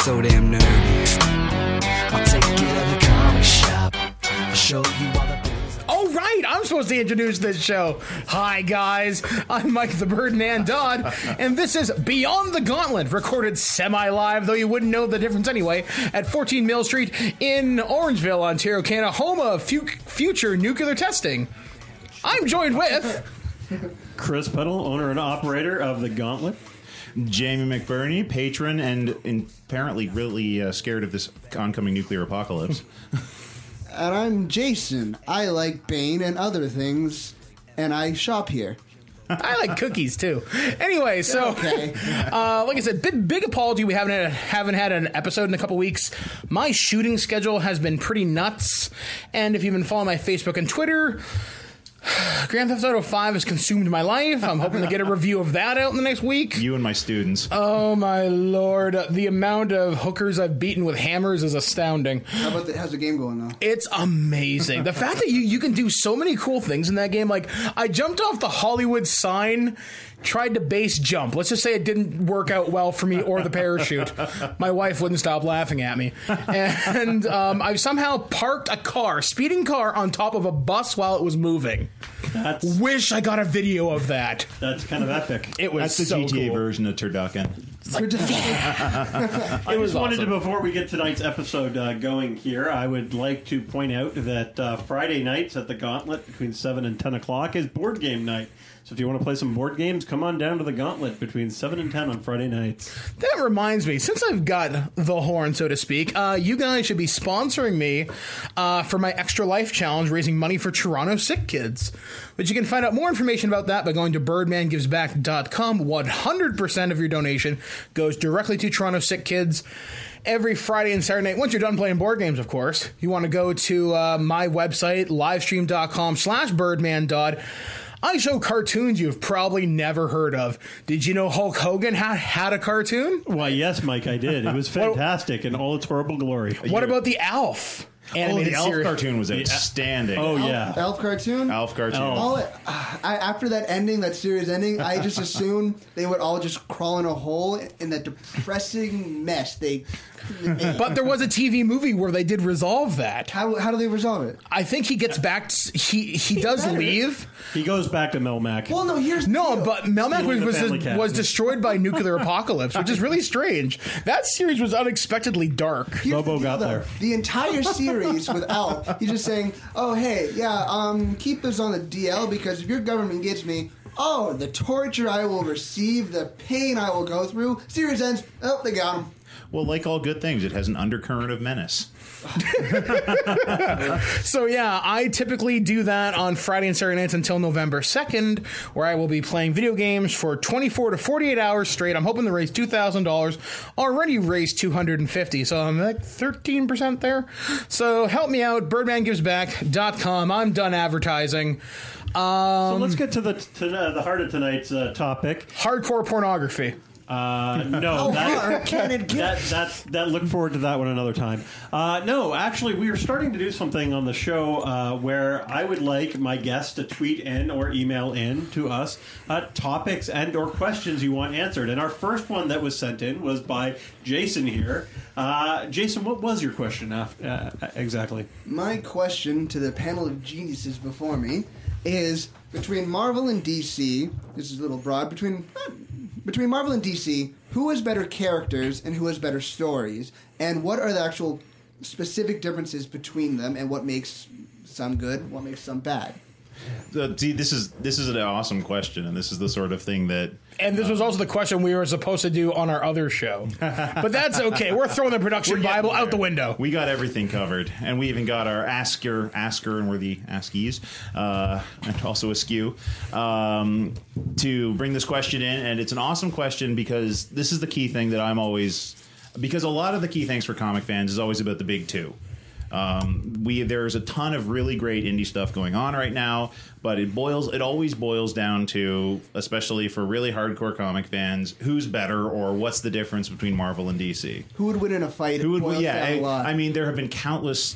so damn nerdy. I'll take you to the comic shop. I'll show you all the bills. Oh, right, I'm supposed to introduce this show. Hi, guys. I'm Mike the Birdman Dodd, and this is Beyond the Gauntlet, recorded semi-live, though you wouldn't know the difference anyway, at 14 Mill Street in Orangeville, Ontario, Canada, home of future nuclear testing. I'm joined with... Chris Peddle, owner and operator of The Gauntlet. Jamie McBurney, patron and apparently really scared of this oncoming nuclear apocalypse. And I'm Jason. I like Bane and other things, and I shop here. I like cookies, too. Anyway, so, Okay. like I said, big apology. We haven't had an episode in a couple weeks. My shooting schedule has been pretty nuts. And if you've been following my Facebook and Twitter... Grand Theft Auto 5 has consumed my life. I'm hoping to get a review of that out in the next week. You and my students. Oh, my lord. The amount of hookers I've beaten with hammers is astounding. How's the game going, though? It's amazing. The fact that you can do so many cool things in that game. Like, I jumped off the Hollywood sign, tried to base jump. Let's just say it didn't work out well for me or the parachute. My wife wouldn't stop laughing at me. And I somehow parked a speeding car on top of a bus while it was moving. Wish I got a video of that. That's kind of epic. It was That's the so GTA cool. version of Turducken. I just wanted to, before we get tonight's episode going here, I would like to point out that Friday nights at The Gauntlet between 7 and 10 o'clock is board game night. So if you want to play some board games, come on down to The Gauntlet between 7 and 10 on Friday nights. That reminds me, since I've got the horn, so to speak, you guys should be sponsoring me for my Extra Life Challenge, raising money for Toronto sick kids. But you can find out more information about that by going to birdmangivesback.com. 100% of your donation goes directly to Toronto sick kids. Every Friday and Saturday night, once you're done playing board games, of course, you want to go to my website, livestream.com/birdmandodd. I show cartoons you've probably never heard of. Did you know Hulk Hogan had a cartoon? Why, yes, Mike, I did. It was fantastic in all its horrible glory. What about the Alf? The Alf series? cartoon was outstanding. Oh, yeah. Elf cartoon? Alf cartoon. After that ending, that series ending, I just assumed they would all just crawl in a hole in that depressing mess they made. But there was a TV movie where they did resolve that. How do they resolve it? I think he gets back. He does better. leave. He goes back to Melmac. Well, no, here's the No, deal. but Melmac Stealing the family cat. was destroyed by nuclear apocalypse, which is really strange. That series was unexpectedly dark. Here's Lobo the deal, got though. there. The entire series with Alf, he's just saying, "Oh, hey, yeah, keep this on the DL because if your government gets me, oh, the torture I will receive, the pain I will go through." Series ends. Oh, they got him. Well, like all good things, it has an undercurrent of menace. So yeah, I typically do that on Friday and Saturday nights until November 2nd, where I will be playing video games for 24 to 48 hours straight. I'm hoping to raise $2,000. Already raised $250, so I'm like 13% there. So help me out, birdmangivesback.com. I'm done advertising. So let's get to the heart of tonight's topic. Hardcore pornography. No, hard can it get? that look forward to that one another time. No, actually, we are starting to do something on the show where I would like my guests to tweet in or email in to us topics and or questions you want answered. And our first one that was sent in was by Jason here. Jason, what was your question exactly? My question to the panel of geniuses before me is between Marvel and DC. This is a little broad. Between Marvel and DC, who has better characters and who has better stories? And what are the actual specific differences between them and what makes some good, what makes some bad? See, this is an awesome question, and this is the sort of thing that... And this was also the question we were supposed to do on our other show. But that's okay. We're throwing the production Bible out the window. We got everything covered, and we even got our asker, and we're the askies, and also askew, to bring this question in. And it's an awesome question because this is the key thing that I'm always... Because a lot of the key things for comic fans is always about the big two. There's a ton of really great indie stuff going on right now, but it always boils down to, especially for really hardcore comic fans, who's better or what's the difference between Marvel and DC. Who would win in a fight? Who would Boils win? down a lot. I mean, there have been countless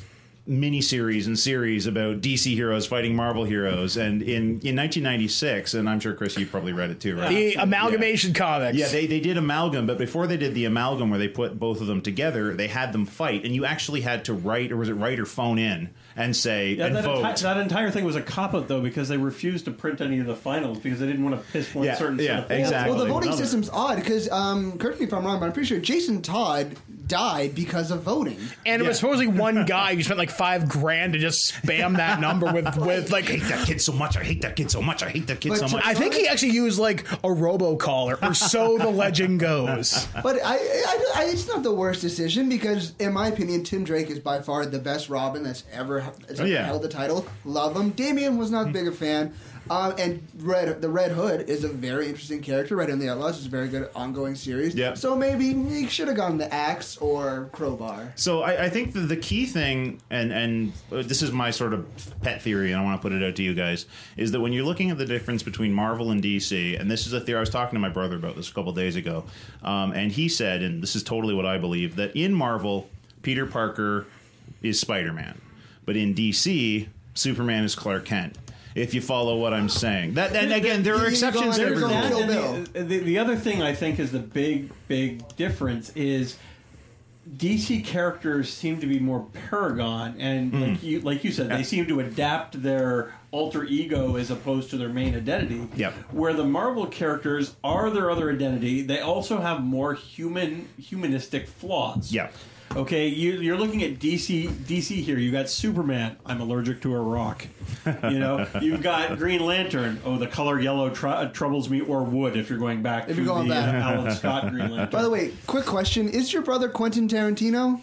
miniseries and series about DC heroes fighting Marvel heroes, and in 1996, and I'm sure Chris, you probably read it too, right? The Amalgamation Comics. Yeah, they did Amalgam, but before they did the Amalgam where they put both of them together, they had them fight, and you actually had to write, or was it write or phone in and say, and vote. That entire thing was a cop-out, though, because they refused to print any of the finals because they didn't want to piss one certain set of fans. exactly. Well, the voting another. system's odd because, correct me if I'm wrong, but I'm pretty sure Jason Todd died because of voting. And it was supposedly one guy who spent like $5,000 to just spam that number with I hate that kid so much. I hate that kid so much. I hate that kid But so much. I think he actually used like a robocaller, or so the legend goes. But it's not the worst decision because, in my opinion, Tim Drake is by far the best Robin that's ever held the title. Love him. Damian was not big a fan. And the Red Hood is a very interesting character. Red and the Outlaws is a very good ongoing series. Yeah. So maybe he should have gone the Axe or Crowbar. So I think the key thing, and this is my sort of pet theory, and I want to put it out to you guys, is that when you're looking at the difference between Marvel and DC, and this is a theory, I was talking to my brother about this a couple days ago, and he said, and this is totally what I believe, that in Marvel, Peter Parker is Spider-Man, but in DC, Superman is Clark Kent. If you follow what I'm saying, that, and again, there are exceptions to every rule. Kill Bill. The other thing I think is the big difference is DC characters seem to be more paragon, and like you said, they seem to adapt their alter ego as opposed to their main identity. Yep. Where the Marvel characters are their other identity, they also have more humanistic flaws. Yep. Okay, you're looking at DC here. You got Superman. I'm allergic to a rock. You've got Green Lantern. Oh, the color yellow troubles me, or wood if you're going back to the Alan Scott Green Lantern. By the way, quick question: is your brother Quentin Tarantino?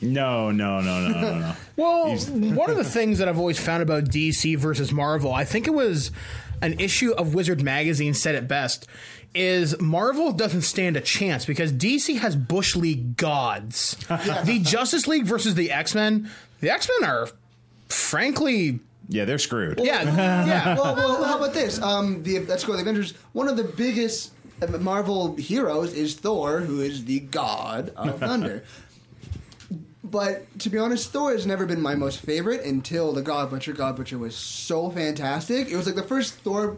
No. Well, one of the things that I've always found about DC versus Marvel, I think it was an issue of Wizard Magazine said it best, is Marvel doesn't stand a chance because DC has Bush League gods. The Justice League versus the X-Men, the X-Men are frankly... Yeah, they're screwed. Yeah. Well, how about this? Let's go to the Avengers. One of the biggest Marvel heroes is Thor, who is the god of thunder. But to be honest, Thor has never been my most favorite until the God Butcher. God Butcher was so fantastic. It was like the first Thor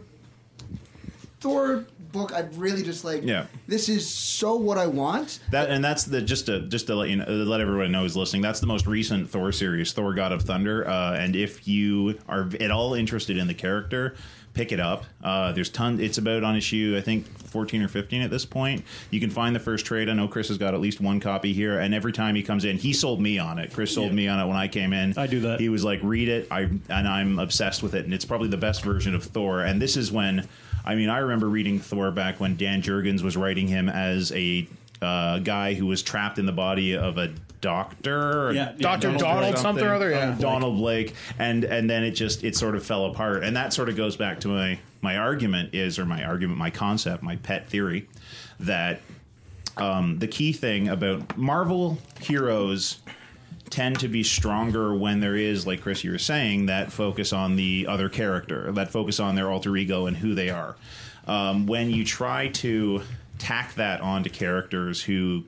book I'd really just like. Yeah. This is so what I want. That's the just to let you know, let everyone know who's listening. That's the most recent Thor series, Thor: God of Thunder. And if you are at all interested in the character, pick it up. There's tons. It's about on issue, I think, 14 or 15 at this point. You can find the first trade. I know Chris has got at least one copy here, and every time he comes in, he sold me on it. Chris sold me on it when I came in. I do that. He was like, read it, and I'm obsessed with it, and it's probably the best version of Thor. And this is when, I remember reading Thor back when Dan Jurgens was writing him as a guy who was trapped in the body of a doctor, Dr. Donald something or other, Donald Blake, and then it sort of fell apart, and that sort of goes back to my concept, my pet theory, that the key thing about Marvel heroes tend to be stronger when there is, like Chris, you were saying, that focus on the other character, that focus on their alter ego and who they are. When you try to tack that onto characters who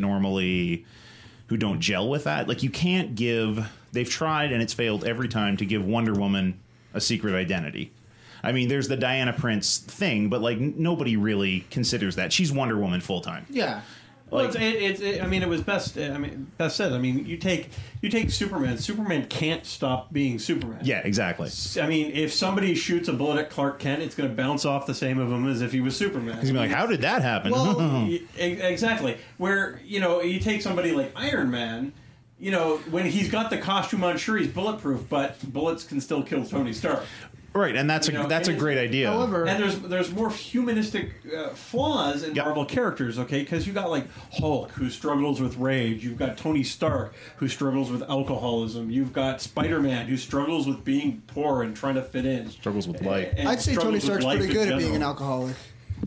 don't gel with that, like you can't give, they've tried and it's failed every time to give Wonder Woman a secret identity. There's the Diana Prince thing, but like nobody really considers that. She's Wonder Woman full time. Yeah. Well, it was best said. You take Superman. Superman can't stop being Superman. Yeah, exactly. If somebody shoots a bullet at Clark Kent, it's going to bounce off the same of him as if he was Superman. He's going to be like, how did that happen? Well, exactly. Where, you take somebody like Iron Man, when he's got the costume on, sure, he's bulletproof, but bullets can still kill Tony Stark. Right, and that's a great idea. However, and there's more humanistic flaws in Marvel characters, okay? Because you got like Hulk, who struggles with rage. You've got Tony Stark, who struggles with alcoholism. You've got Spider-Man, who struggles with being poor and trying to fit in. Struggles with life. I'd say Tony Stark's pretty good at being an alcoholic.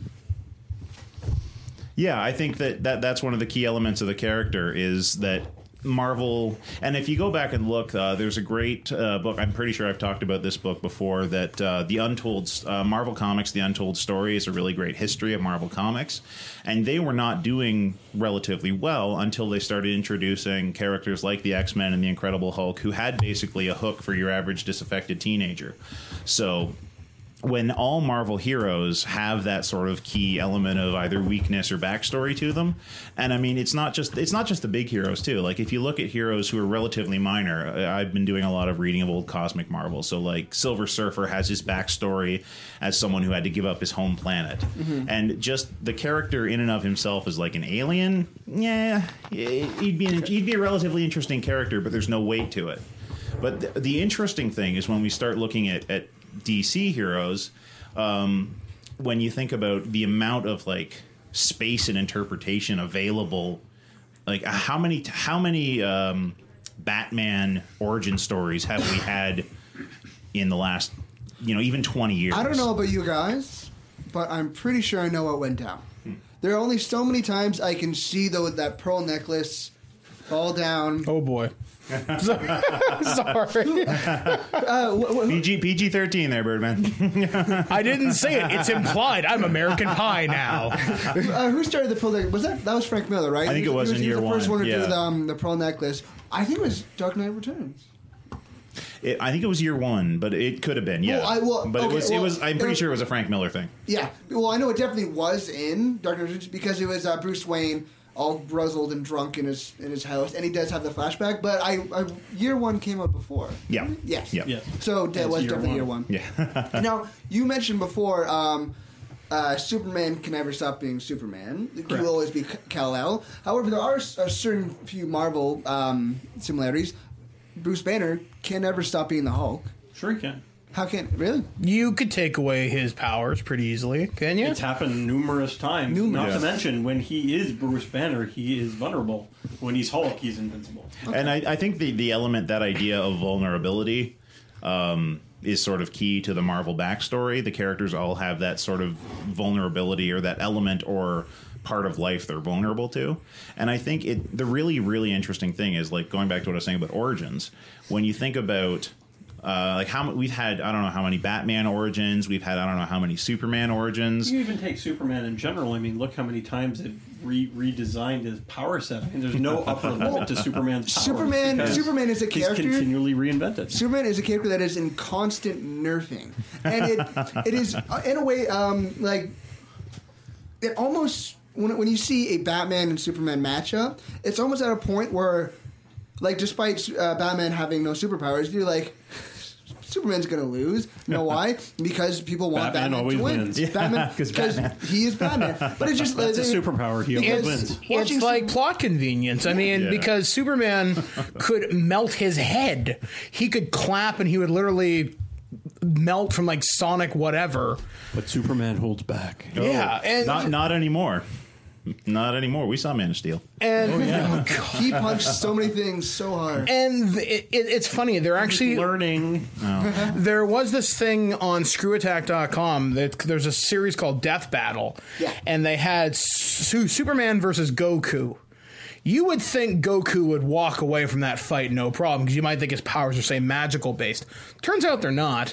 Yeah, I think that's one of the key elements of the character is that Marvel, and if you go back and look, there's a great book. I'm pretty sure I've talked about this book before. That the Untold Marvel Comics, The Untold Story, is a really great history of Marvel Comics, and they were not doing relatively well until they started introducing characters like the X-Men and the Incredible Hulk, who had basically a hook for your average disaffected teenager. So when all Marvel heroes have that sort of key element of either weakness or backstory to them, and I mean it's not just the big heroes too. Like if you look at heroes who are relatively minor, I've been doing a lot of reading of old cosmic Marvel. So like Silver Surfer has his backstory as someone who had to give up his home planet, and just the character in and of himself is like an alien. Yeah, he'd be a relatively interesting character, but there's no weight to it. But the interesting thing is when we start looking at DC heroes, when you think about the amount of like space and interpretation available, like how many Batman origin stories have we had in the last, even 20 years? I don't know about you guys, but I'm pretty sure I know what went down. There are only so many times I can see that pearl necklace fall down. Oh boy. Sorry. PG-13 there, Birdman. I didn't say it. It's implied. I'm American Pie now. Who started the pearl necklace? That was Frank Miller, right? I think it was in year one. He was the first one to yeah. do the pearl necklace. I think it was Dark Knight Returns. I think it was year one, but it could have been, yeah. It was. I'm pretty sure it was a Frank Miller thing. Yeah. Well, I know it definitely was in Dark Knight Returns because it was Bruce Wayne all guzzled and drunk in his house, and he does have the flashback. But year one came out before. Yeah. Yes. Yeah. So that was definitely year one. Yeah. Now you mentioned before, Superman can never stop being Superman. He will always be Kal-El. However, there are a certain few Marvel similarities. Bruce Banner can never stop being the Hulk. Sure he can. How can really? You could take away his powers pretty easily, can you? It's happened numerous times. Not to mention, when he is Bruce Banner, he is vulnerable. When he's Hulk, he's invincible. Okay. And I think the element, that idea of vulnerability, is sort of key to the Marvel backstory. The characters all have that sort of vulnerability or that element or part of life they're vulnerable to. And I think the really, really interesting thing is, like, going back to what I was saying about origins, when you think about we've had, I don't know how many Batman origins, we've had I don't know how many Superman origins. You even take Superman in general. I mean, look how many times they've redesigned his power set. I mean, there's no upper limit to Superman's powers. Superman is a character. He's continually reinvented. Superman is a character that is in constant nerfing, and it is in a way like it almost when you see a Batman and Superman matchup, it's almost at a point where, like, despite Batman having no superpowers, you're like, Superman's going to lose. You know why? Because people want Batman to win. Wins. Batman, because he is Batman. But it's just that's a superpower. He always wins. It's like plot convenience. I mean, because Superman could melt his head. He could clap and he would literally melt from like Sonic whatever. But Superman holds back. Yeah, and not anymore. Not anymore. We saw Man of Steel. And he punched so many things so hard. And it's funny. They're actually learning. Oh. There was this thing on ScrewAttack.com. There's a series called Death Battle. Yeah. And they had Superman versus Goku. You would think Goku would walk away from that fight no problem, because you might think his powers are, say, magical based. Turns out they're not.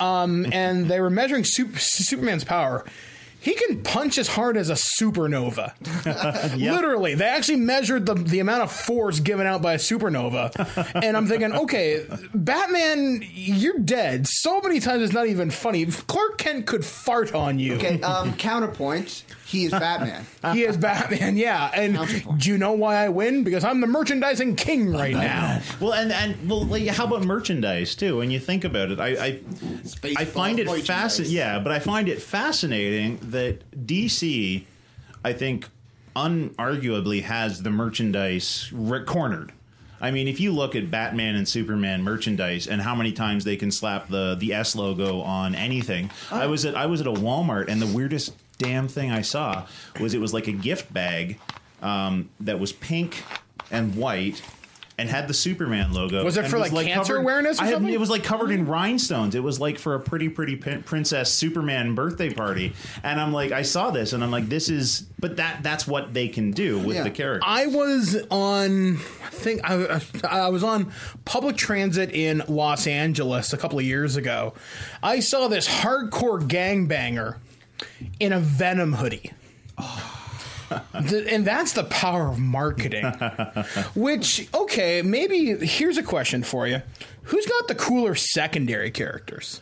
And they were measuring Superman's power. He can punch as hard as a supernova. Literally. They actually measured the amount of force given out by a supernova. And I'm thinking, okay, Batman, you're dead. So many times it's not even funny. Clark Kent could fart on you. Okay, counterpoint. He is Batman. He is Batman, yeah. And do you know why I win? Because I'm the merchandising king right now. Well, how about merchandise too? When you think about it, I find it fascinating. Yeah, but I find it fascinating that DC, I think, unarguably has the merchandise cornered. I mean, if you look at Batman and Superman merchandise and how many times they can slap the S logo on anything, I was at a Walmart, and the weirdest damn thing I saw was it was like a gift bag that was pink and white, and had the Superman logo. Was it and for, like, cancer awareness or something? It was like covered in rhinestones. It was like for a pretty princess Superman birthday party. And I'm like, I saw this and I'm like, this is, but that's what they can do with the characters. I was on, I was on public transit in Los Angeles a couple of years ago. I saw this hardcore gangbanger in a Venom hoodie. And that's the power of marketing. Which, okay, maybe here's a question for you. Who's got the cooler secondary characters?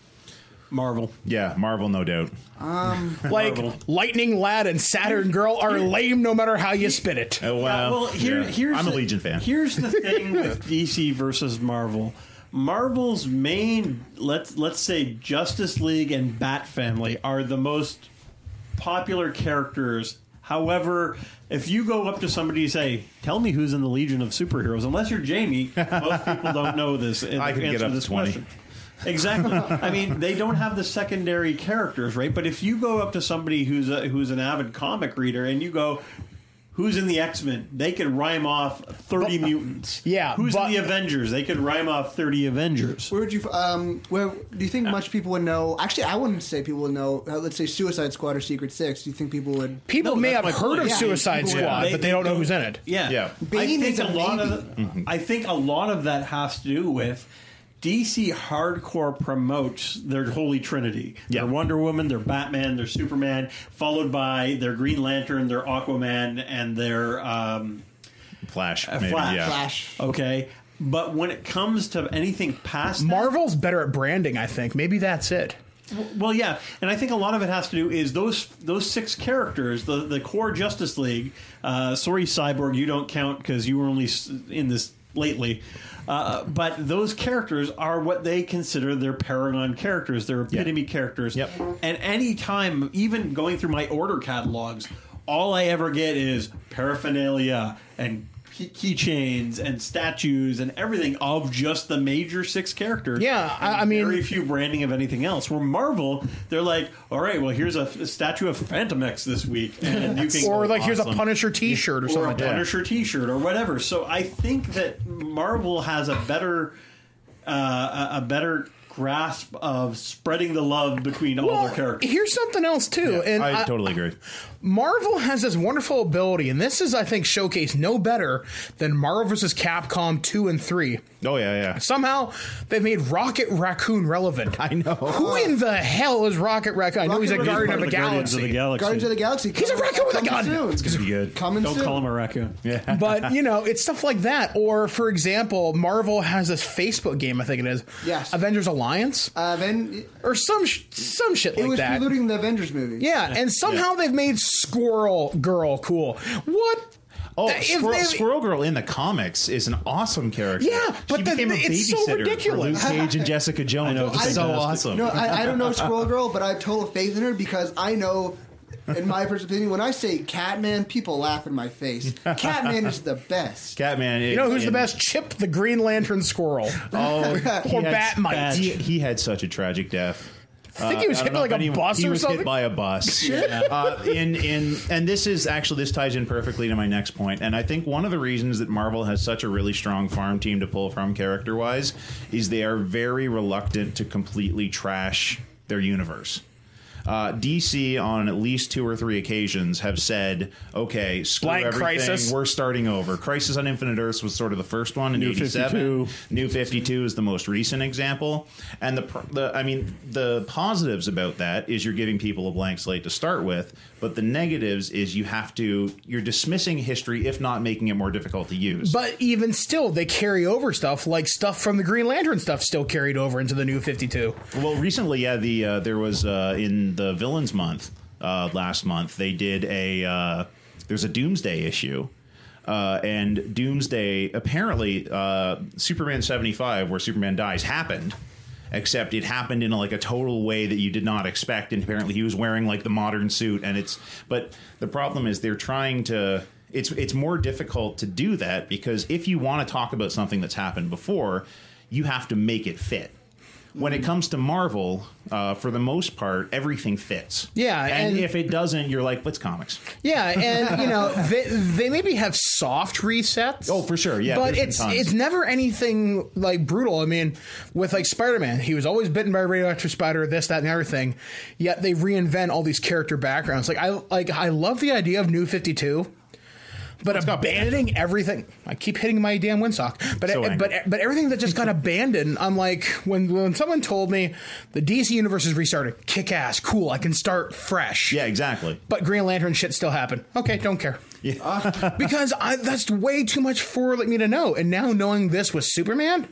Marvel. Yeah, Marvel, no doubt. Like, Marvel. Lightning Lad and Saturn Girl are lame no matter how you spin it. Here's I'm a Legion fan. Here's the thing with DC versus Marvel. Marvel's main, let's say, Justice League and Bat Family are the most popular characters. However, if you go up to somebody and say, "Tell me who's in the Legion of Superheroes," unless you're Jamie, most people don't know this. I could get up to 20. Exactly. I mean, they don't have the secondary characters, right? But if you go up to somebody who's an avid comic reader and you go, "Who's in the X-Men?" They could rhyme off 30 mutants. Yeah, Who's in the Avengers? They could rhyme off 30 Avengers. Where would you? Where do you think much people would know? Actually, I wouldn't say people would know. Let's say Suicide Squad or Secret Six. Do you think people would? People No, may that's have my heard point. of Yeah, Suicide people- Squad, Yeah. but they don't know who's in it. Yeah. Bane is a I think a lot of that has to do with DC hardcore promotes their Holy Trinity. Yeah. Their Wonder Woman, their Batman, their Superman, followed by their Green Lantern, their Aquaman, and their Flash, maybe, Flash. yeah. Flash. Okay. But when it comes to anything past that, Marvel's better at branding, I think. Maybe that's it. well, yeah, and I think a lot of it has to do is those 6 characters, the core Justice League. Sorry, Cyborg, you don't count because you were only in this lately. But those characters are what they consider their paragon characters, their epitome characters. Yep. And any time, even going through my order catalogs, all I ever get is paraphernalia and keychains and statues and everything of just the major 6 characters. Yeah, I And mean- very few branding of anything else. Where Marvel, they're like, all right, well, here's a statue of Phantom X this week, and you can Or like, here's a awesome. Punisher T-shirt or something or a like that. Punisher T-shirt or whatever. So I think that Marvel has a better grasp of spreading the love between all their characters. Here's something else too, and I totally agree. Marvel has this wonderful ability, and this is, I think, showcased no better than Marvel vs. Capcom 2 and 3. Oh, yeah. Somehow, they've made Rocket Raccoon relevant. I know. Who in the hell is Rocket Raccoon? I know he's a Rocket Guardian of the Guardians of the Galaxy. Galaxy. Guardians of the Galaxy. He's a raccoon with a gun. Soon. It's gonna be good. Coming Don't soon. call him a raccoon. Yeah. But, it's stuff like that. Or, for example, Marvel has this Facebook game, I think it is. Yes. Avengers Alliance? Then Or some shit it like was that. preluding the Avengers movie. Yeah, and somehow they've made Squirrel Girl cool. What? Oh, If Squirrel Girl in the comics is an awesome character. Yeah, but she became a it's so babysitter ridiculous. for Luke Cage and Jessica Jones. I know, It's it's so fantastic. awesome. No, I don't know Squirrel Girl, but I have total faith in her because I know, in my personal opinion, when I say Catman, people laugh in my face. Catman is the best. Catman. You know who's the best? Chip the Green Lantern Squirrel. Oh, Or Batmite. He had such a tragic death. I think he was I hit don't by know like if a bus he or was something. hit by a bus. And this ties in perfectly to my next point. And I think one of the reasons that Marvel has such a really strong farm team to pull from character wise is they are very reluctant to completely trash their universe. DC on at least 2 or 3 occasions have said, okay, screw Blank everything, Crisis. we're starting over. Crisis on Infinite Earths was sort of the first one in New 87. 52. New 52 is the most recent example. And the positives about that is you're giving people a blank slate to start with, but the negatives is you're dismissing history, if not making it more difficult to use. But even still, they carry over stuff, like stuff from the Green Lantern stuff still carried over into the New 52. Well, recently, there was in the Villains Month last month, they did there's a Doomsday issue. And Doomsday, apparently, Superman 75, where Superman dies, happened. Except it happened in a total way that you did not expect, and apparently he was wearing the modern suit. But the problem is they're trying to. It's more difficult to do that because if you want to talk about something that's happened before, you have to make it fit. when it comes to Marvel, for the most part, everything fits. Yeah, and and- if it doesn't, you're like, what's comics? Yeah, and they maybe have soft resets. Oh, for sure, yeah, but there's been tons. it's never anything like brutal. I mean, with like Spider-Man, he was always bitten by a radioactive spider, this, that, and everything. Yet they reinvent all these character backgrounds. I love the idea of New 52. But got abandoning everything, I keep hitting my damn windsock. But So angry. but everything that just got abandoned, I'm like, when someone told me the DC universe is restarted, kick ass, cool, I can start fresh. Yeah, exactly. But Green Lantern shit still happened. Okay, don't care. Yeah. Because that's way too much for me to know. And now knowing this with Superman,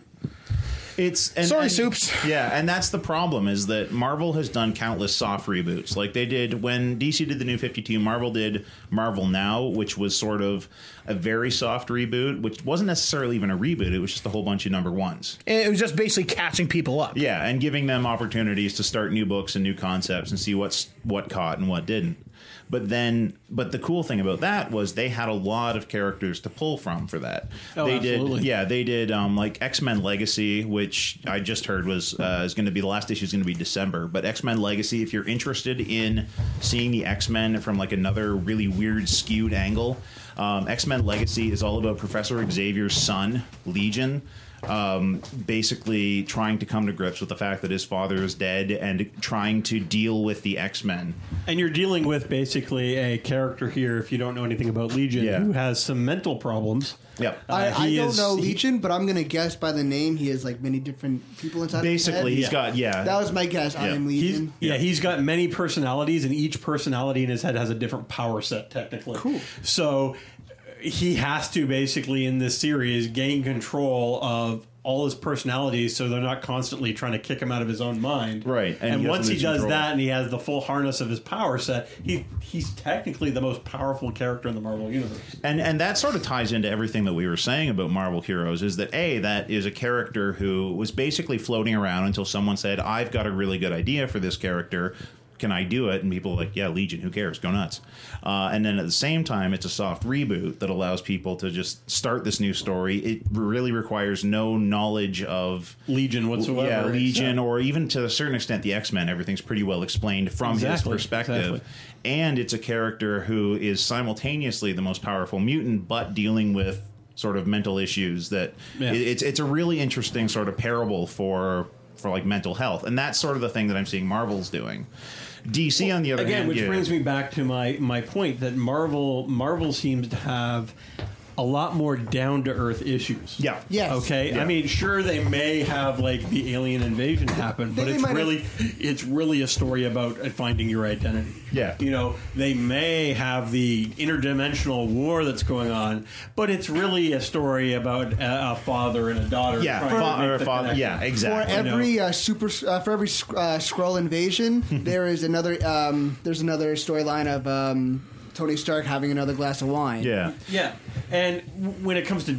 Sorry, Soups. Yeah, and that's the problem, is that Marvel has done countless soft reboots. Like they did when DC did the New 52, Marvel did Marvel Now, which was sort of a very soft reboot, which wasn't necessarily even a reboot. It was just a whole bunch of number ones. it was just basically catching people up. Yeah, and giving them opportunities to start new books and new concepts and see what caught and what didn't. But the cool thing about that was they had a lot of characters to pull from for that. Oh, they absolutely. they did like X-Men Legacy, which I just heard was is going to be the last issue is going to be December. But X-Men Legacy, if you're interested in seeing the X-Men from like another really weird skewed angle, X-Men Legacy is all about Professor Xavier's son, Legion. Basically trying to come to grips with the fact that his father is dead and trying to deal with the X-Men. And you're dealing with basically a character here, if you don't know anything about Legion, Yeah. who has some mental problems. Yep. I He don't is- know he- Legion, but I'm going to guess by the name he has like many different people inside Basically, his he's head. got, That was my guess. I am Legion. He's got many personalities, and each personality in his head has a different power set, technically. Cool. So he has to basically, in this series, gain control of all his personalities so they're not constantly trying to kick him out of his own mind. Right. And And he once doesn't he lose does control. that and he has the full harness of his power set, he's technically the most powerful character in the Marvel Universe. And that sort of ties into everything that we were saying about Marvel Heroes, is that that is a character who was basically floating around until someone said, I've got a really good idea for this character. Can I do it? And people are like, yeah, Legion, who cares? Go nuts. And then at the same time, it's a soft reboot that allows people to just start this new story. It really requires no knowledge of Legion whatsoever. Yeah, Legion, Except- or even to a certain extent the X-Men. Everything's pretty well explained from his Exactly, perspective. exactly. And it's a character who is simultaneously the most powerful mutant, but dealing with sort of mental issues that Yeah. it's a really interesting sort of parable for like mental health. And that's sort of the thing that I'm seeing Marvel's doing. DC, on the other Again, hand, which brings me back to my point that Marvel seems to have a lot more down to earth issues. Yeah. Yes. Okay. Yeah. I mean, sure, they may have like the alien invasion happen, but They it's might it's really a story about finding your identity. Yeah. You know, they may have the interdimensional war that's going on, but it's really a story about a father and a daughter. Yeah, trying to make the father. connection. Yeah, For exactly. every for every Skrull invasion, there is another. There's another storyline of Tony Stark having another glass of wine. Yeah. Yeah, and when it comes to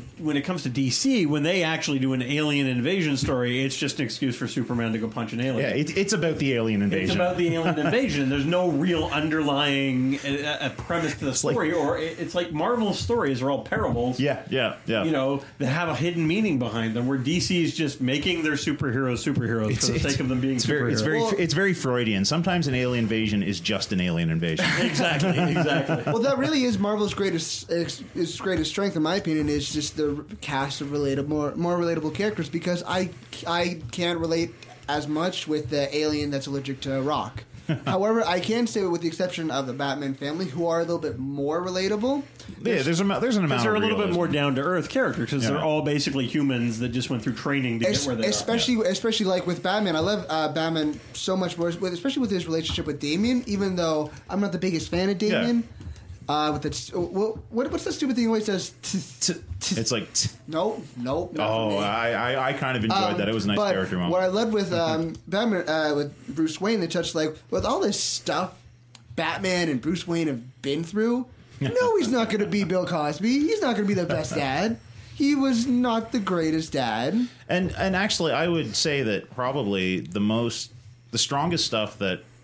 DC, when they actually do an alien invasion story, it's just an excuse for Superman to go punch an alien. Yeah, it's about the alien invasion. It's about the alien invasion. There's no real underlying premise to the story, or it's like Marvel's stories are all parables. yeah. You know, that have a hidden meaning behind them, where DC is just making their superheroes for the sake of them being superheroes. It's very Freudian. Sometimes an alien invasion is just an alien invasion. exactly. Well, that really is Marvel's greatest strength, in my opinion, is just the cast of more relatable characters. Because I can't relate as much with the alien that's allergic to rock. However, I can say, with the exception of the Batman family, who are a little bit more relatable. Yeah, there's an amount Because of they're a little bit realism. more down to earth characters, because Yeah. they're all basically humans that just went through training to get where they are. Especially like with Batman. I love Batman so much more, especially with his relationship with Damian. Even though I'm not the biggest fan of Damian. With what's that stupid thing he always says? It's like, No. not for oh, me. I kind of enjoyed that. It was a nice But character moment. what I loved with Batman, with Bruce Wayne, they touched like with all this stuff Batman and Bruce Wayne have been through. No, he's not going to be Bill Cosby. He's not going to be the best dad. He was not the greatest dad. And actually, I would say that probably the strongest stuff that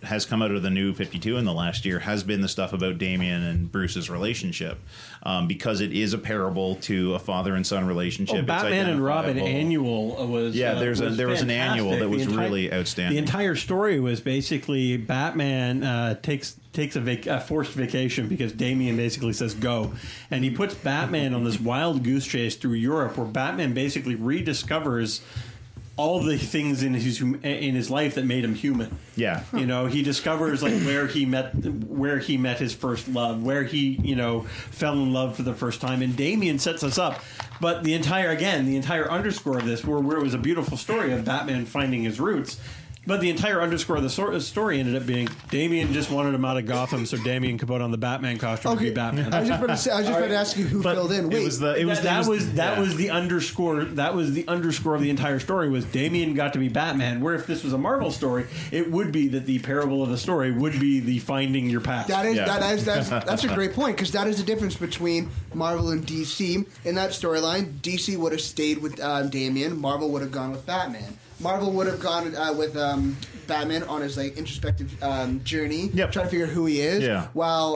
has come out of the New 52 in the last year has been the stuff about Damian and Bruce's relationship, because it is a parable to a father and son relationship. It's Batman and Robin identifiable. annual was there was an fantastic. annual that was really outstanding. The entire story was basically Batman takes a forced vacation because Damian basically says go, and he puts Batman on this wild goose chase through Europe, where Batman basically rediscovers all the things in his life that made him human. Yeah. You know, he discovers like where he met his first love, where he, fell in love for the first time, and Damian sets us up. But the entire underscore of this, where it was a beautiful story of Batman finding his roots. But the entire underscore of the story ended up being Damian just wanted him out of Gotham so Damian could put on the Batman costume and be Batman. I was just about to ask you who filled in. Wait, That was the underscore. That was the underscore of the entire story. Was Damian got to be Batman? Where if this was a Marvel story, it would be that the parable of the story would be the finding your past. That's a great point, because that is the difference between Marvel and DC. In that storyline, DC would have stayed with Damian. Marvel would have gone with Batman. Marvel would have gone with Batman on his introspective journey, trying to figure out who he is. Yeah. While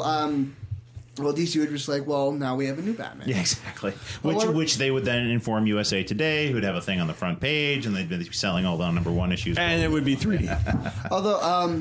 DC would just now we have a new Batman. Yeah, exactly. Which they would then inform USA Today, who'd have a thing on the front page, and they'd be selling all the #1 issues. And it would be 3D. Although,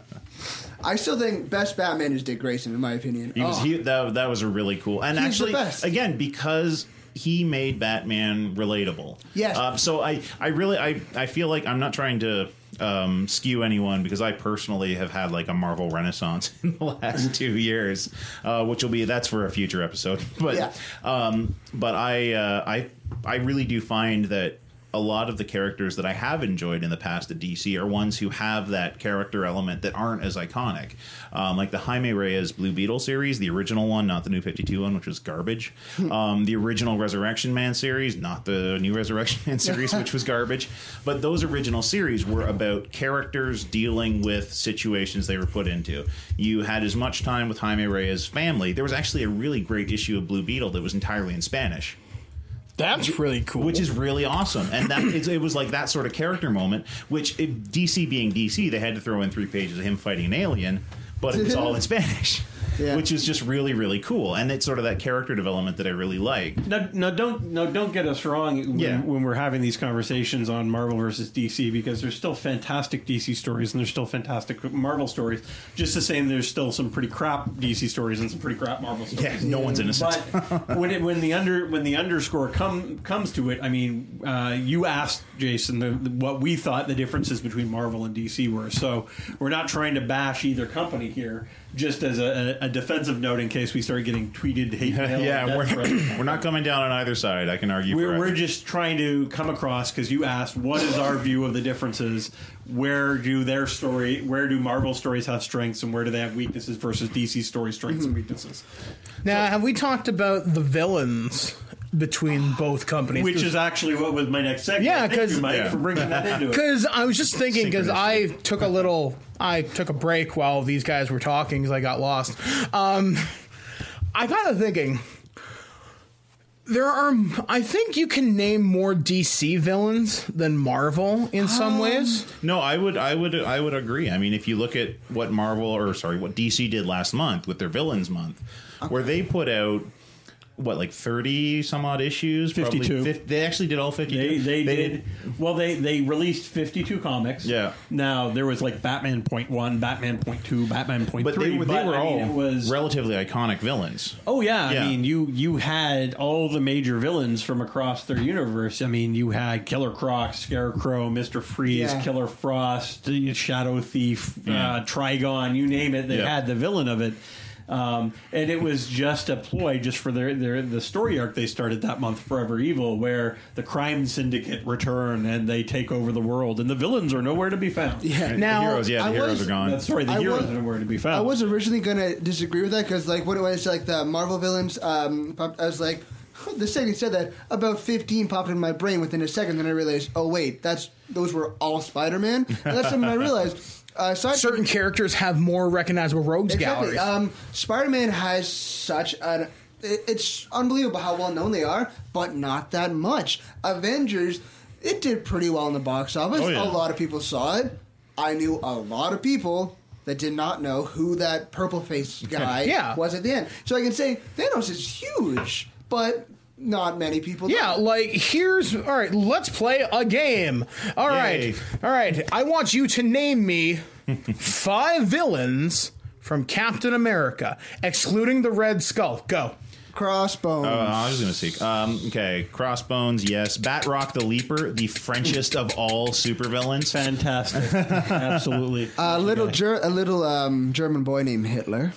I still think best Batman is Dick Grayson, in my opinion. That was a really cool, and He's actually, the best. again, because he made Batman relatable. Yes. So I feel like I'm not trying to skew anyone, because I personally have had a Marvel renaissance in the last 2 years, that's for a future episode. But yeah. I really do find that a lot of the characters that I have enjoyed in the past at DC are ones who have that character element that aren't as iconic. Like the Jaime Reyes Blue Beetle series, the original one, not the New 52 one, which was garbage. The original Resurrection Man series, not the new Resurrection Man series, which was garbage. But those original series were about characters dealing with situations they were put into. You had as much time with Jaime Reyes' family. There was actually a really great issue of Blue Beetle that was entirely in Spanish. That's really cool. Which is really awesome. And it was like that sort of character moment, which DC being DC, they had to throw in 3 pages of him fighting an alien, but it was all in Spanish. Yeah. Which is just really, really cool, and it's sort of that character development that I really like. No, don't get us wrong when we're having these conversations on Marvel versus DC, because there's still fantastic DC stories and there's still fantastic Marvel stories. Just the same, there's still some pretty crap DC stories and some pretty crap Marvel stories. Yeah, no one's innocent. But when the underscore comes to it, I mean, you asked Jason what we thought the differences between Marvel and DC were. So we're not trying to bash either company here. Just as a defensive note, in case we start getting tweeted hate mail. Yeah, we're not coming down on either side. I can argue. We're just trying to come across, because you asked, what is our view of the differences? Where do Marvel stories have strengths, and where do they have weaknesses versus DC story strengths and weaknesses? Now, have we talked about the villains between both companies? Which is actually what was my next segment. Yeah, thank you, Mike, for bringing that into it. Because I was just thinking, because I took a break while these guys were talking because I got lost. I got to thinking, I think you can name more DC villains than Marvel in some ways. No, I would agree. I mean, if you look at what what DC did last month with their Villains Month, where they put out 30 some odd issues? 52. They actually did all 52. They did. Well, they released 52 comics. Yeah. Now there was Batman .1, Batman .2, Batman .3. But they were all relatively iconic villains. Oh yeah. I mean, you had all the major villains from across their universe. I mean, you had Killer Croc, Scarecrow, Mr. Freeze, Killer Frost, Shadow Thief, Trigon. You name it, they had the villain of it. And it was just a ploy just for the story arc they started that month, Forever Evil, where the crime syndicate return and they take over the world, and the villains are nowhere to be found. Yeah, now the heroes are gone. The heroes are nowhere to be found. I was originally going to disagree with that, because when it was the Marvel villains, I was like, the second you said that, about 15 popped in my brain within a second. Then I realized, oh wait, those were all Spider-Man. And that's something I realized. Certain characters have more recognizable rogues galleries. Spider-Man has such an... It's unbelievable how well known they are, but not that much. Avengers, it did pretty well in the box office. Oh, yeah. A lot of people saw it. I knew a lot of people that did not know who that purple-faced guy Yeah. was at the end. So I can say Thanos is huge, but not many people know. Yeah, like all right, let's play a game. All Yay. right. I want you to name me 5 villains from Captain America, excluding the Red Skull. Go. Crossbones. I was going to see. Okay, Crossbones, yes. Batrock the Leaper, the Frenchest of all supervillains. Fantastic. Absolutely. A little German boy named Hitler.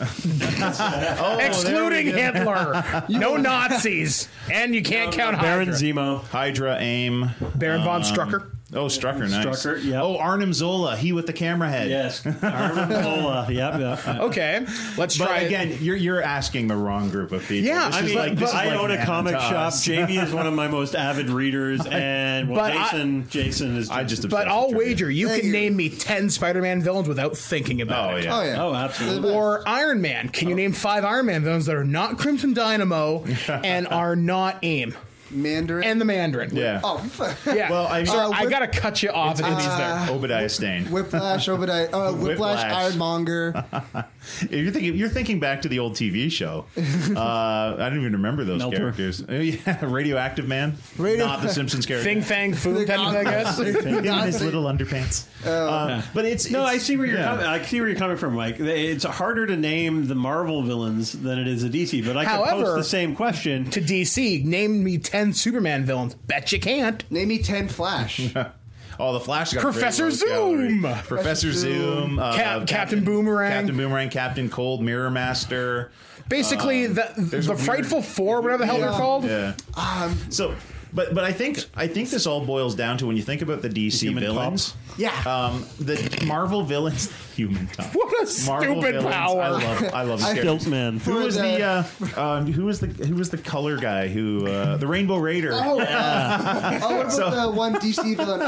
Excluding Hitler. No Nazis. And you can't count Baron Hydra. Zemo. Hydra, AIM. Baron von Strucker. Oh, Strucker, nice. Strucker, yep. Oh, Arnim Zola, he with the camera head. Yes. Armola. Yep. Okay, let's But try again, you're asking the wrong group of people. Yeah, This I is mean, like, this is I like own a Hannah comic to shop. us. Jamie is one of my most avid readers, and But Jason is. I just But obsessed I'll with trivia. wager you Thank can you. name me 10 Spider-Man villains without thinking about Oh, it. yeah. Oh, yeah. Oh, absolutely. Or Iron Man. Can you name 5 Iron Man villains that are not Crimson Dynamo and are not AIM? Mandarin. And the Mandarin. Yeah. Oh, Yeah. Well, I mean- so I gotta cut you off at these there. Obadiah Stane. Whiplash, Whiplash, Whiplash. Ironmonger. You're thinking back to the old TV show. I don't even remember those Melter. characters. Oh, yeah, Radioactive Man. Not the Simpsons character. Fing Fang Foom, technically, I guess. Him in his little underpants. But it's No, I see where you're yeah. coming. I see where you're coming from, Mike. It's harder to name the Marvel villains than it is the DC. But I could However- post the same question. To DC, name me 10 Superman villains. Bet you can't. Name me 10 Flash. Oh, the Flash got Professor very low Zoom! gallery. Professor Zoom. Captain Boomerang. Captain Boomerang. Captain Cold. Mirror Master. Basically, the a weird- Frightful Four, whatever the hell they're called. Yeah. So, but I think this all boils down to when you think about the DC Human villains. Yeah. The Marvel villains. Human top. What a Marvel stupid villains, power. I love this Stilt character. Man. Who was who was the color guy who the Rainbow Raider? what about the one DC villain?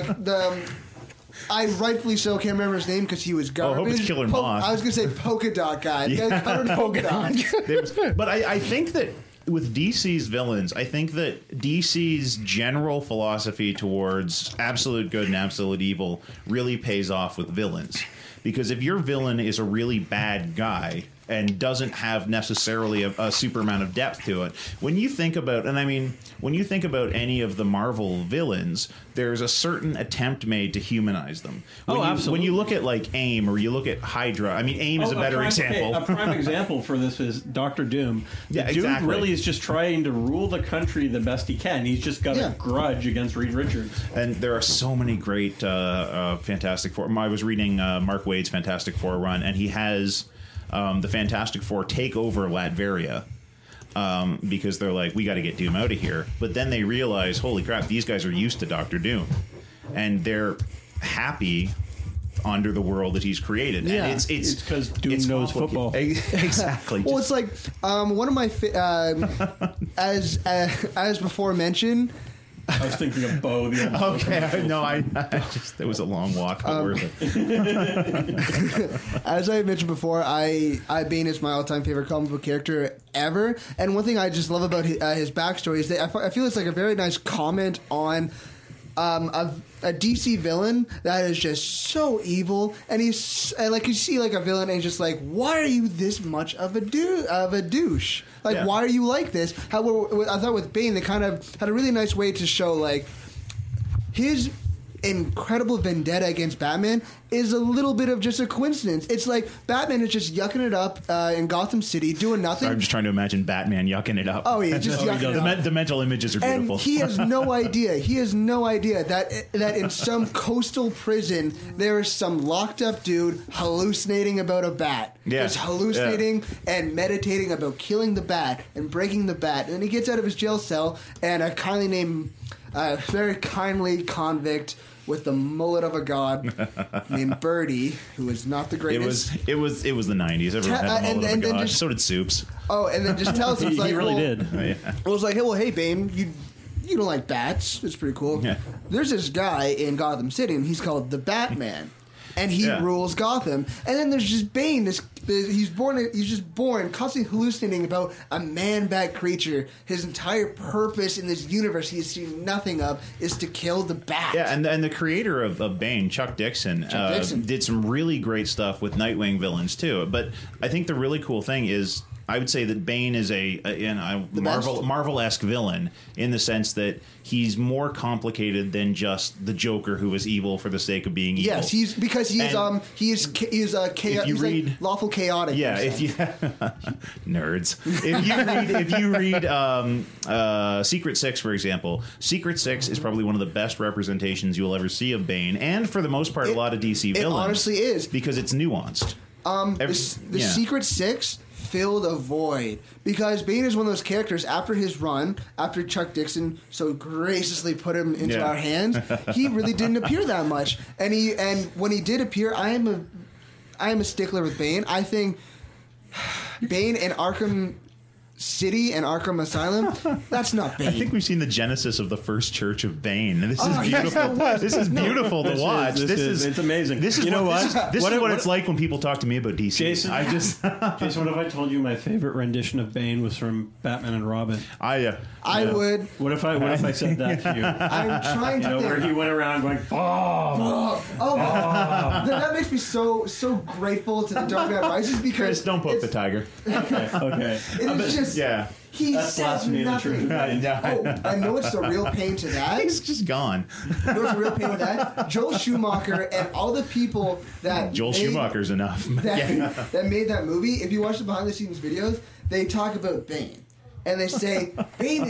I rightfully so can't remember his name because he was I garbage. hope it's Killer Moth. I was going to say polka dot guy. The guy covered in polka dots. But I think that with DC's villains, I think that DC's general philosophy towards absolute good and absolute evil really pays off with villains. Because if your villain is a really bad guy and doesn't have necessarily a super amount of depth to it, when you think about, and I mean, when you think about any of the Marvel villains, there's a certain attempt made to humanize them. When Absolutely. When you look at like AIM or you look at Hydra, I mean, AIM is a better example. A prime example for this is Doctor Doom. The Yeah, dude exactly. really is just trying to rule the country the best he can. He's just got Yeah. a grudge against Reed Richards. And there are so many great Fantastic Four. I was reading Mark Waid's Fantastic Four run, and he has the Fantastic Four take over Latveria because they're like, we got to get Doom out of here. But then they realize, holy crap, these guys are used to Doctor Doom, and they're happy under the world that he's created. Yeah. And It's 'cause Doom knows football. Exactly. Well, it's like one of my as before mentioned. I was thinking of Bo. The old Okay, no, I just it was a long walk, but worth it. As I mentioned before, Bane is my all-time favorite comic book character ever. And one thing I just love about his backstory is that I feel it's like a very nice comment on a DC villain that is just so evil, and like you see like a villain and he's just like, why are you this much of a douche? Like, Yeah. why are you like this? I thought with Bane they kind of had a really nice way to show like his incredible vendetta against Batman is a little bit of just a coincidence. It's like Batman is just yucking it up in Gotham City, doing nothing. I'm just trying to imagine Batman yucking it up. Oh, yeah, just yucking it up. The mental images are And beautiful. he has no idea. He has no idea that in some coastal prison there is some locked up dude hallucinating about a bat. Yeah. Just hallucinating and meditating about killing the bat and breaking the bat. And then he gets out of his jail cell, and a very kindly convict with the mullet of a god named Birdie, who is not the It greatest. was the 90s. Everyone had the mullet of a and then god. just- So did Soups. Oh, and then just tells him, He like, really well, did. Oh, yeah. It was like, hey, well, hey, Bane, you don't like bats. It's pretty cool. Yeah. There's this guy in Gotham City, and he's called the Batman. and he Yeah. rules Gotham. And then there's just Bane. He's just born constantly hallucinating about a man-bat creature. His entire purpose in this universe he's seen nothing of is to kill the Bat. Yeah, and the creator of Bane, Chuck Dixon, did some really great stuff with Nightwing villains too. But I think the really cool thing is, I would say that Bane is a Marvel-esque villain in the sense that he's more complicated than just the Joker who was evil for the sake of being evil. Yes, he's like lawful chaotic. Yeah, if you nerds, if you read Secret Six, for example, Secret Six is probably one of the best representations you'll ever see of Bane, and for the most part, a lot of DC villains. It honestly is, because it's nuanced. The Secret Six filled a void because Bane is one of those characters. After his run, after Chuck Dixon so graciously put him into our hands, he really didn't appear that much. And when he did appear, I am a stickler with Bane. I think Bane and Arkham City and Arkham Asylum, that's not Bane. I think we've seen the genesis of the first church of Bane. This is yes, beautiful. This is beautiful to watch. It's amazing. This is what it's like when people talk to me about DC. Jason, Jason, what if I told you my favorite rendition of Bane was from Batman and Robin? I would. What if I said that to you? I'm trying to think. Where he went around going, that makes me so grateful to the Dark Knight Rises because Chris, don't poke the tiger. okay. It is just he That's says blasphemy of the nothing. truth. I know it's the real pain to that. He's just gone. You know what's the real pain with that? Joel Schumacher and all the people that Joel Schumacher's enough. that made that movie. If you watch the behind the scenes videos, they talk about Bane, and they say Bane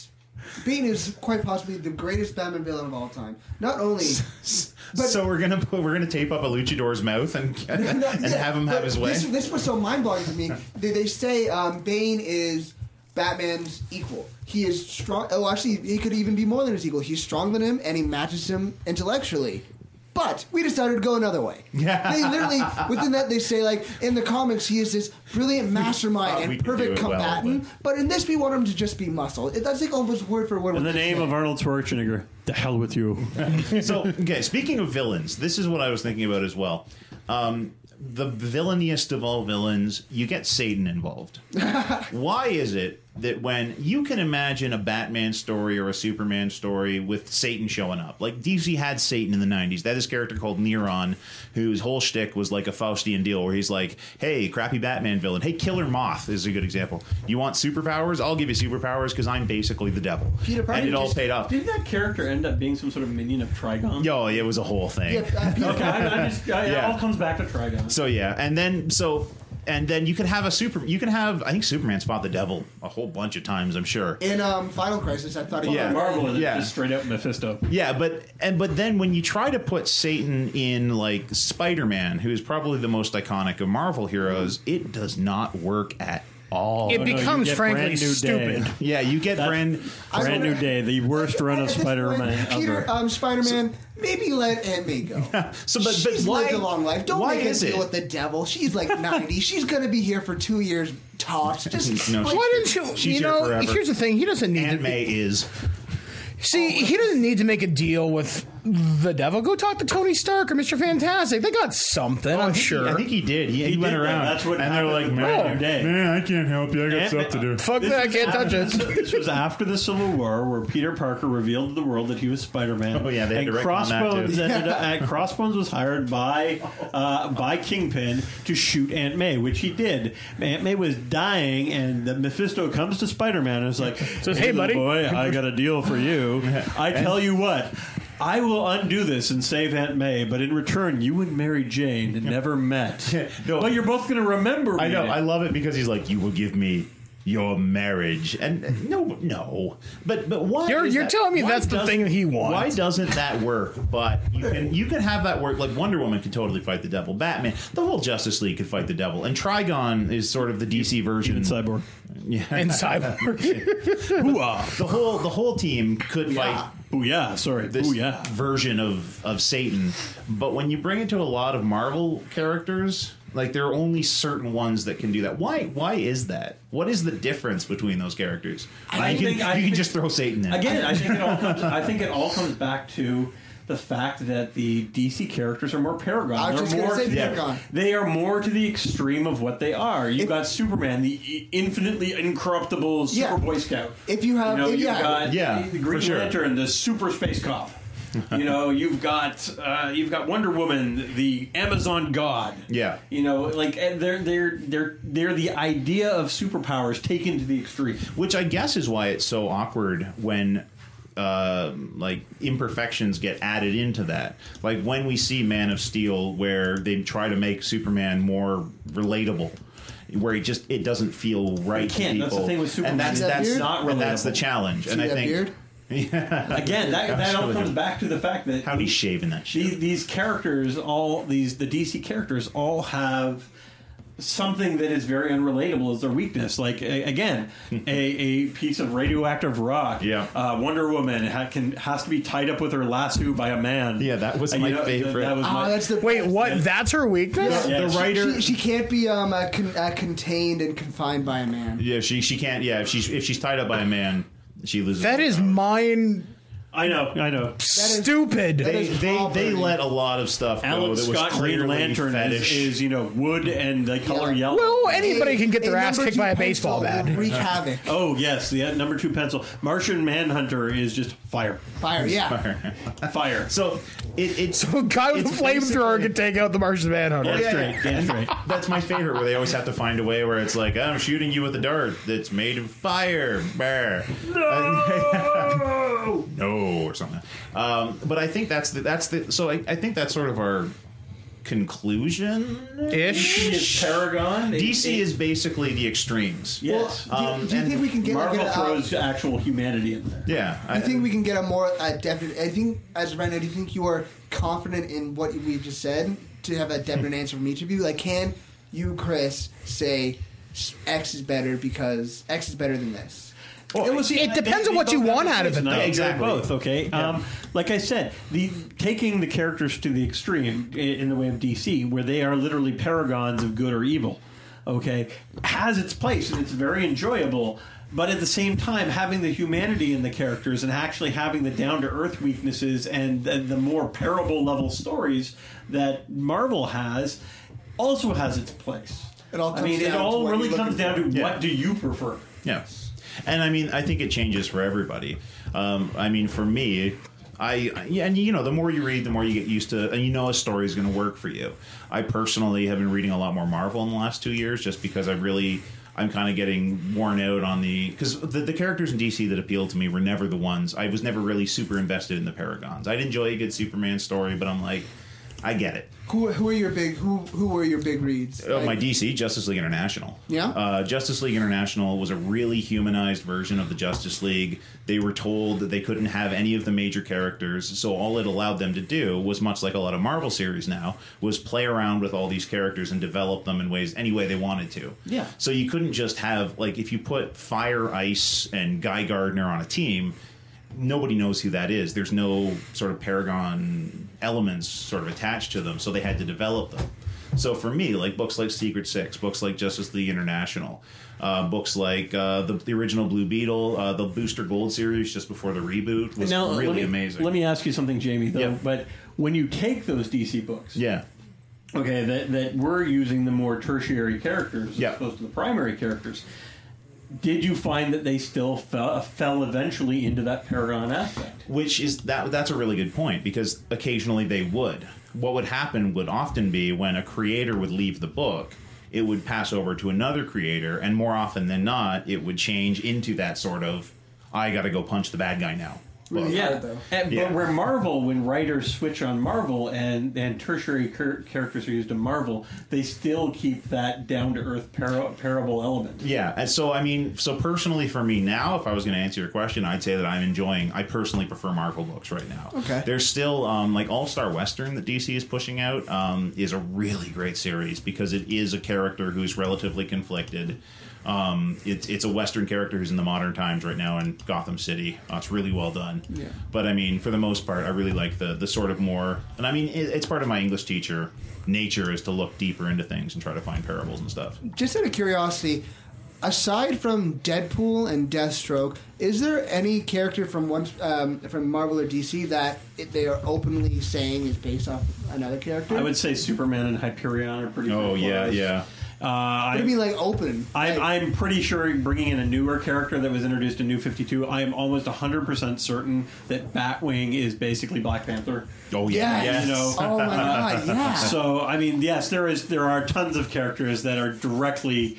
is quite possibly the greatest Batman villain of all time. Not only, but so we're gonna tape up a luchador's mouth and have him have his way. This was so mind-boggling to me. They say Bane is Batman's equal. He is strong. Oh, actually, he could even be more than his equal. He's stronger than him, and he matches him intellectually. But we decided to go another way. Yeah. They literally, within that, they say, like, in the comics, he is this brilliant mastermind and perfect combatant. But in this, we want him to just be muscle. That's like almost word for word. In the name of Arnold Schwarzenegger, the hell with you. So, okay, speaking of villains, this is what I was thinking about as well. The villainiest of all villains, you get Satan involved. Why is it that when you can imagine a Batman story or a Superman story with Satan showing up, like DC had Satan in the 90s, that is a character called Neron, whose whole shtick was like a Faustian deal where he's like, hey, crappy Batman villain, hey, Killer Moth is a good example. You want superpowers? I'll give you superpowers because I'm basically the devil. And it all paid off. Didn't that character end up being some sort of minion of Trigon? Yo, it was a whole thing. It all comes back to Trigon. So yeah, and then you can have I think Superman's fought the devil a whole bunch of times, I'm sure. In Final Crisis, I thought he was Marvel is just straight up Mephisto. Yeah, but then when you try to put Satan in like Spider-Man, who is probably the most iconic of Marvel heroes, it does not work at all. It becomes frankly stupid. Yeah, you get brand new day, the worst run of Spider-Man ever. Spider-Man, maybe let Aunt May go. She's lived a long life. Don't make her deal with the devil. She's like 90. She's going to be here for 2 years tops. Just no, why didn't you? She's here forever. Here's the thing. He doesn't need Aunt May is. See, he doesn't need to make a deal with the devil. Go talk to Tony Stark or Mr. Fantastic. They got something, I'm sure. I think he did. He went around. That's what and they're like, man, I can't help you. I got stuff to do. Fuck that, I can't touch it. This was after the Civil War, where Peter Parker revealed to the world that he was Spider-Man. Oh yeah, they had to retcon that too. Crossbones was hired by Kingpin to shoot Aunt May, which he did. Aunt May was dying, and the Mephisto comes to Spider-Man and is like, says, "Hey, buddy, boy, I got a deal for you. I tell you what." I will undo this and save Aunt May, but in return, you and Mary Jane never met. No. But you're both going to remember me. I know. I love it because he's like, you will give me your marriage. And no. But why? You're telling me that's the thing that he wants. Why doesn't that work? But you can have that work. Like Wonder Woman can totally fight the devil. Batman, the whole Justice League could fight the devil. And Trigon is sort of the DC version. Even Cyborg. Yeah. And Cyborg. The whole team could fight. Booyah, sorry. This Booyah. version of Satan. But when you bring it to a lot of Marvel characters, like there are only certain ones that can do that. Why is that? What is the difference between those characters? You can just throw Satan in. Again, I think it all comes back to the fact that the DC characters are more Paragon. I was just going to say Paragon. They are more to the extreme of what they are. You've got Superman, the infinitely incorruptible Super Boy Scout. If you have, you've got Yeah, the Green for sure. Lantern, the super space cop. You've got Wonder Woman, the Amazon god. Yeah. Like they're the idea of superpowers taken to the extreme. Which I guess is why it's so awkward when like imperfections get added into that. Like when we see Man of Steel, where they try to make Superman more relatable, where it doesn't feel right to people. That's the thing with Superman. And that's not relatable. and that's the challenge. And I think beard? Yeah. Again, that all comes back to the fact that How'd he shave in that shit? these characters, the DC characters, all have something that is very unrelatable as their weakness. Like again, a piece of radioactive rock. Yeah. Wonder Woman has to be tied up with her lasso by a man. Yeah, that was my favorite. That was my, That's the Wait, what? That's her weakness? Yeah, the writer. She can't be contained and confined by a man. Yeah, she can't. Yeah, if she's tied up by a man, she loses. That is mine. I know. Stupid. They let a lot of stuff go Alan that was Scott Green clearly Lantern fetish. is wood and the color Yeah. yellow. Well, anybody can get their ass number kicked by a 2 baseball pencil bat. will wreak havoc. Oh yes, the number 2 pencil. Martian Manhunter is just fire. Fire, yeah. Fire. So it's So a guy with a it's flamethrower basically- can take out the Martian Manhunter. That's great. That's great. That's my favorite, where they always have to find a way where it's like, I'm shooting you with a dart that's made of fire. No, no, or something. But I think that's the. So I think that's sort of our conclusion. Ish. Is Paragon. DC is basically the extremes. Yes. Do you and think we can get Marvel like throws actual humanity in there. Yeah, I think we can get a more definite. I think, as of right now, do you think you are confident in what we just said to have a definite answer from each of you? Like, can you, Chris, say X is better because X is better than this? It depends on what you want out of it, though. Exactly. Both, okay? Like I said, taking the characters to the extreme in the way of DC, where they are literally paragons of good or evil, okay, has its place, and it's very enjoyable. But at the same time, having the humanity in the characters and actually having the down-to-earth weaknesses and the more parable-level stories that Marvel has also has its place. It all comes it down to all what really you're comes looking down to for. what do you prefer? Yeah. And I think it changes for everybody. For me, the more you read, the more you get used to, and a story is going to work for you. I personally have been reading a lot more Marvel in the last 2 years, just because I'm kind of getting worn out on because the characters in DC that appealed to me were never the ones. I was never really super invested in the Paragons. I'd enjoy a good Superman story, but I'm like, I get it. Who were your big reads? Oh, my DC, Justice League International. Yeah? Justice League International was a really humanized version of the Justice League. They were told that they couldn't have any of the major characters, so all it allowed them to do was, much like a lot of Marvel series now, was play around with all these characters and develop them in any way they wanted to. Yeah. So you couldn't just have, like, if you put Fire, Ice, and Guy Gardner on a team, nobody knows who that is. There's no sort of Paragon elements sort of attached to them, so they had to develop them. So for me, like books like Secret Six, books like Justice League International, books like the original Blue Beetle, the Booster Gold series just before the reboot was really amazing. Let me ask you something, Jamie, though. Yeah. But when you take those DC books, Yeah. okay, that we're using the more tertiary characters Yeah. as opposed to the primary characters, did you find that they still fell eventually into that Paragon aspect? Which is that's a really good point, because occasionally they would. What would happen would often be when a creator would leave the book, it would pass over to another creator, and more often than not, it would change into that sort of, I got to go punch the bad guy now. book. Really? Yeah, hard, though. but where Marvel, when writers switch on Marvel and tertiary characters are used in Marvel, they still keep that down-to-earth parable element. Yeah, and so personally for me now, if I was going to answer your question, I'd say that I personally prefer Marvel books right now. Okay. There's still, like All-Star Western that DC is pushing out is a really great series, because it is a character who's relatively conflicted. It's a Western character who's in the modern times right now in Gotham City. It's really well done. Yeah. But for the most part, I really like the sort of more, and it's part of my English teacher nature is to look deeper into things and try to find parables and stuff. Just out of curiosity, aside from Deadpool and Deathstroke, is there any character from Marvel or DC that they are openly saying is based off another character? I would say Superman and Hyperion are pretty. Oh big yeah, ones. yeah. What do you mean, like open? I'm pretty sure bringing in a newer character that was introduced in New 52, I am almost 100% certain that Batwing is basically Black Panther. Oh yeah, Yes. You know. Oh my god, yeah. So, I mean, yes, there are tons of characters that are directly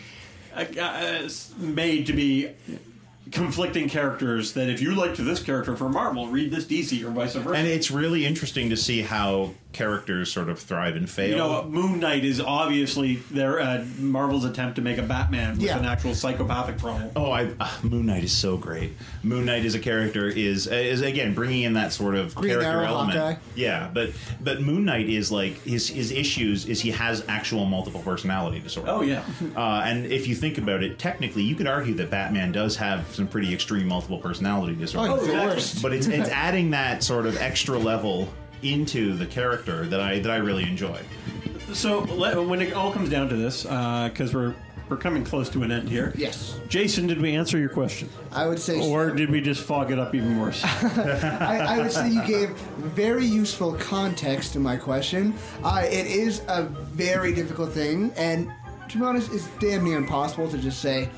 made to be conflicting characters that if you liked this character for Marvel, read this DC or vice versa. And it's really interesting to see how characters sort of thrive and fail. You know, Moon Knight is obviously their Marvel's attempt to make a Batman with an actual psychopathic problem. Oh, Moon Knight is so great. Moon Knight as a character is again bringing in that sort of Green character Arrow, element. Hawkeye. Yeah, but Moon Knight is like his issues is he has actual multiple personality disorder. Oh, yeah. And if you think about it, technically, you could argue that Batman does have some pretty extreme multiple personality disorder. Oh, it's the exactly. worst. But it's adding that sort of extra level into the character that I really enjoy. So when it all comes down to this, because we're coming close to an end here. Yes. Jason, did we answer your question? I would say Or so. did we just fog it up even worse? I would say you gave very useful context to my question. It is a very difficult thing, and to be honest, it's damn near impossible to just say,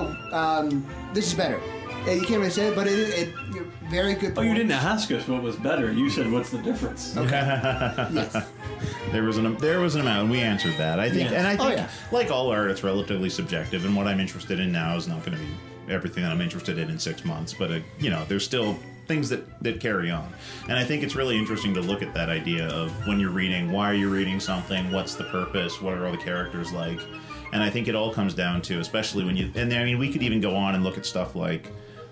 this is better. You can't really say it, but you're very good. Oh, you didn't ask us what was better. You said, what's the difference? Yes. There was an amount, and we answered that. I think, Yeah. and I think, yeah. like all art, it's relatively subjective. And what I'm interested in now is not going to be everything that I'm interested in 6 months. But there's still things that carry on. And I think it's really interesting to look at that idea of when you're reading, why are you reading something? What's the purpose? What are all the characters like? And I think it all comes down to, especially when we could even go on and look at stuff like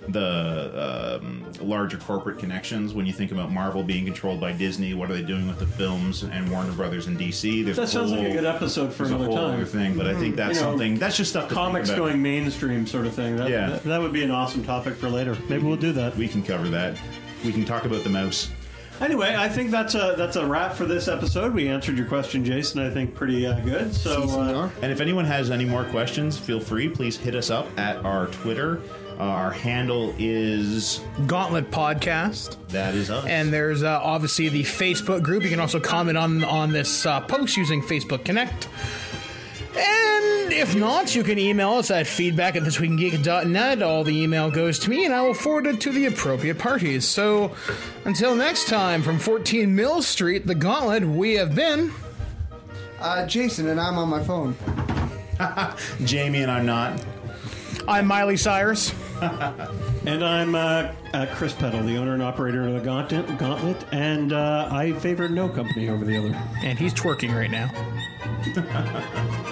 the larger corporate connections. When you think about Marvel being controlled by Disney, what are they doing with the films and Warner Brothers and DC? That sounds like a good episode for there's another a whole time. other thing, but I think that's something. That's just stuff. To Comics think about. going mainstream sort of thing. That would be an awesome topic for later. Maybe we'll do that. We can cover that. We can talk about the mouse. Anyway, I think that's a wrap for this episode. We answered your question, Jason, I think pretty good. So, And if anyone has any more questions, feel free. Please hit us up at our Twitter. Our handle is Gauntlet Podcast. That is us. And there's obviously the Facebook group. You can also comment on this post using Facebook Connect. And if not, you can email us at feedback@thisweekingeek.net. All the email goes to me, and I will forward it to the appropriate parties. So, until next time, from 14 Mill Street, the Gauntlet, we have been... Jason, and I'm on my phone. Jamie, and I'm not. I'm Miley Cyrus. and I'm Chris Peddle, the owner and operator of the Gauntlet, and I favor no company over the other. And he's twerking right now.